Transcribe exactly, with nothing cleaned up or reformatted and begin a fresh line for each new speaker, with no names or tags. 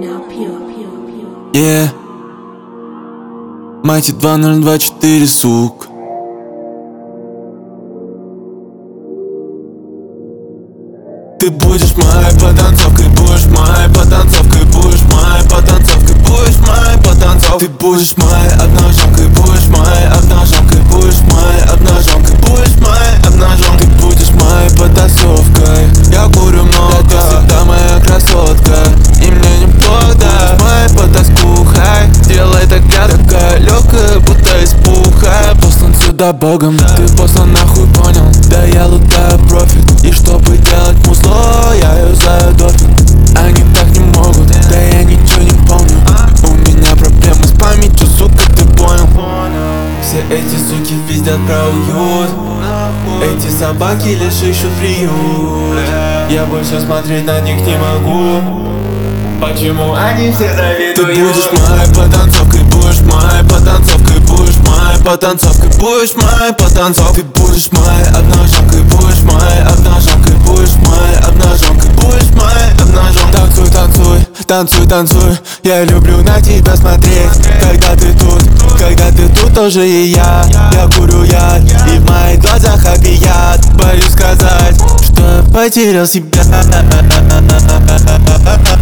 Yeah. Майти два ноль два четыре, сук. Ты будешь моей потанцовкой, будешь моей потанцовкой, будешь моей потанцовкой, будешь моей потанцовкой. Ты будешь моей обнаженкой, будешь моей обнаженкой, будешь моей обнаженкой, будешь моей обнаженкой. Ты будешь моей потасовкой. Я курю много, ты всегда моя красотка, и мне неплохо. Будешь моей потаскухой, делай так, я такая легкая, будто из пуха. Послан сюда богом, ты послан нахуй, понял? Да я лутаю профит, и чтобы делать музло, я юзаю допинг. Они так не могут, да я ничего не помню. У меня проблемы с памятью, сука, ты понял? Все эти суки пиздят про уют, эти собаки лишь ищут приют. Я больше смотреть на них не могу. Почему они все завидуют? Ты будешь моей потанцовкой, будешь моей потанцовкой, будешь моей потанцовкой, будешь моей потанцовкой. Ты будешь моей обнаженкой, будешь моей обнаженкой, будешь моей обнаженкой, будешь моей обнаженкой. Танцуй, танцуй, танцуй, танцуй. Я люблю на тебя смотреть, когда ты тут, когда ты тут тоже и я. Я курю яд, и в моих глазах опият. Боюсь сказать, что я потерял себя.